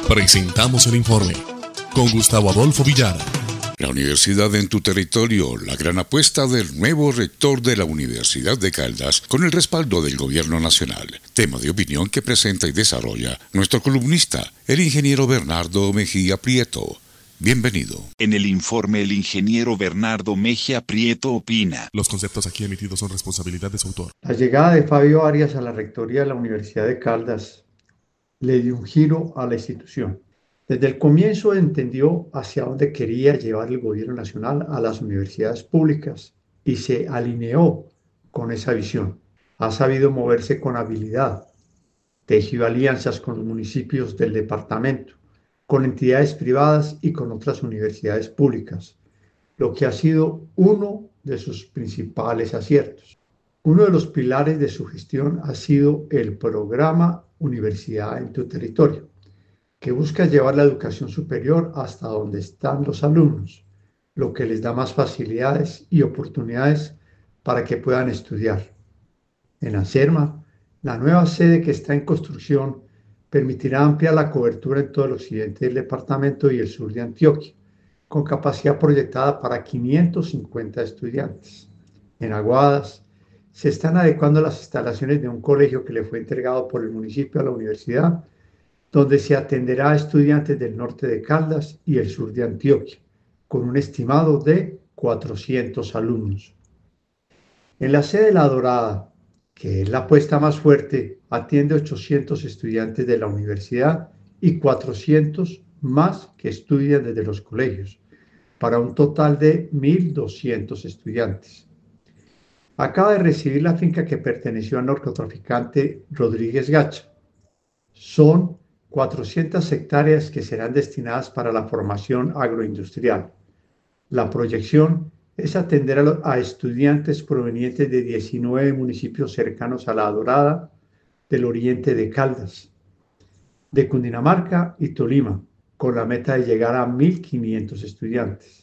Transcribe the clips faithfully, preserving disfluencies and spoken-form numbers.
Presentamos el informe con Gustavo Adolfo Villar. La universidad en tu territorio, la gran apuesta del nuevo rector de la Universidad de Caldas con el respaldo del Gobierno Nacional. Tema de opinión que presenta y desarrolla nuestro columnista, el ingeniero Bernardo Mejía Prieto. Bienvenido. En el informe, el ingeniero Bernardo Mejía Prieto opina. Los conceptos aquí emitidos son responsabilidad de su autor. La llegada de Fabio Arias a la rectoría de la Universidad de Caldas le dio un giro a la institución. Desde el comienzo entendió hacia dónde quería llevar el gobierno nacional a las universidades públicas y se alineó con esa visión. Ha sabido moverse con habilidad, tejió alianzas con los municipios del departamento, con entidades privadas y con otras universidades públicas, lo que ha sido uno de sus principales aciertos. Uno de los pilares de su gestión ha sido el programa Universidad en tu Territorio, que busca llevar la educación superior hasta donde están los alumnos, lo que les da más facilidades y oportunidades para que puedan estudiar. En Acerma, la nueva sede que está en construcción permitirá ampliar la cobertura en todo el occidente del departamento y el sur de Antioquia, con capacidad proyectada para quinientos cincuenta estudiantes. En Aguadas, se están adecuando las instalaciones de un colegio que le fue entregado por el municipio a la universidad, donde se atenderá a estudiantes del norte de Caldas y el sur de Antioquia, con un estimado de cuatrocientos alumnos. En la sede La Dorada, que es la apuesta más fuerte, atiende ochocientos estudiantes de la universidad y cuatrocientos más que estudian desde los colegios, para un total de mil doscientos estudiantes. Acaba de recibir la finca que perteneció al narcotraficante Rodríguez Gacha. Son cuatrocientas hectáreas que serán destinadas para la formación agroindustrial. La proyección es atender a, a estudiantes provenientes de diecinueve municipios cercanos a La Dorada, del oriente de Caldas, de Cundinamarca y Tolima, con la meta de llegar a mil quinientos estudiantes.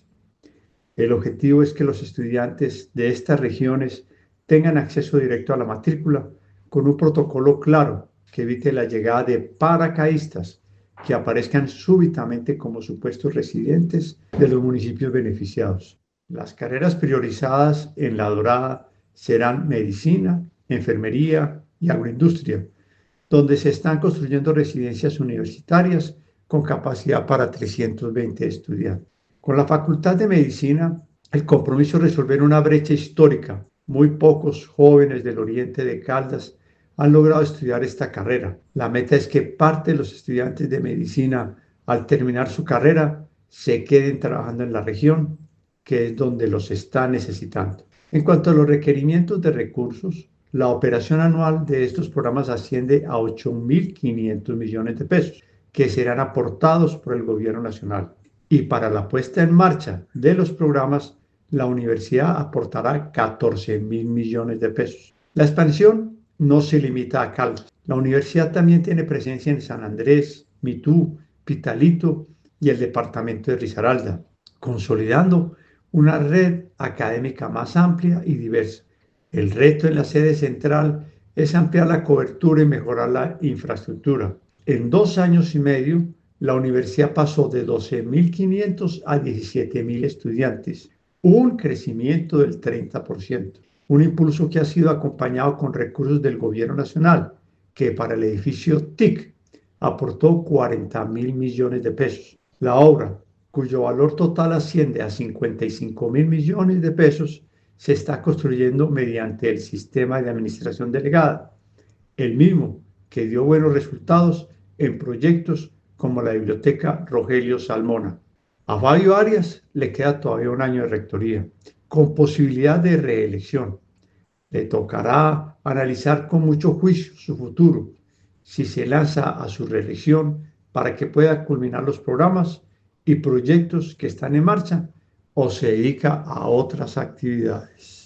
El objetivo es que los estudiantes de estas regiones tengan acceso directo a la matrícula con un protocolo claro que evite la llegada de paracaidistas que aparezcan súbitamente como supuestos residentes de los municipios beneficiados. Las carreras priorizadas en La Dorada serán medicina, enfermería y agroindustria, donde se están construyendo residencias universitarias con capacidad para trescientos veinte estudiantes. Con la Facultad de Medicina, el compromiso es resolver una brecha histórica. Muy pocos jóvenes del oriente de Caldas han logrado estudiar esta carrera. La meta es que parte de los estudiantes de medicina, al terminar su carrera, se queden trabajando en la región, que es donde los está necesitando. En cuanto a los requerimientos de recursos, la operación anual de estos programas asciende a ocho mil quinientos millones de pesos, que serán aportados por el Gobierno Nacional. Y para la puesta en marcha de los programas, la universidad aportará catorce mil millones de pesos. La expansión no se limita a Caldas. La universidad también tiene presencia en San Andrés, Mitú, Pitalito y el departamento de Risaralda, consolidando una red académica más amplia y diversa. El reto en la sede central es ampliar la cobertura y mejorar la infraestructura. En dos años y medio, la universidad pasó de doce mil quinientos a diecisiete mil estudiantes, un crecimiento del treinta por ciento. Un impulso que ha sido acompañado con recursos del Gobierno Nacional, que para el edificio T I C aportó cuarenta mil millones de pesos. La obra, cuyo valor total asciende a cincuenta y cinco mil millones de pesos, se está construyendo mediante el sistema de administración delegada, el mismo que dio buenos resultados en proyectos como la Biblioteca Rogelio Salmona. A Fabio Arias le queda todavía un año de rectoría, con posibilidad de reelección. Le tocará analizar con mucho juicio su futuro, si se lanza a su reelección para que pueda culminar los programas y proyectos que están en marcha o se dedica a otras actividades.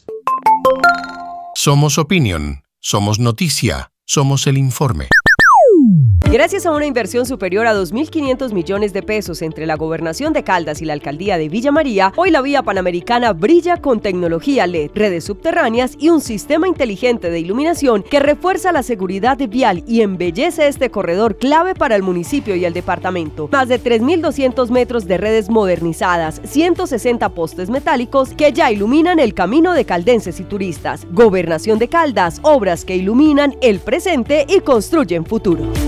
Somos opinión, somos noticia, somos el informe. Gracias a una inversión superior a dos mil quinientos millones de pesos entre la Gobernación de Caldas y la Alcaldía de Villa María, hoy la vía panamericana brilla con tecnología L E D, redes subterráneas y un sistema inteligente de iluminación que refuerza la seguridad vial y embellece este corredor clave para el municipio y el departamento. Más de tres mil doscientos metros de redes modernizadas, ciento sesenta postes metálicos que ya iluminan el camino de caldenses y turistas. Gobernación de Caldas, obras que iluminan el presente y construyen futuro.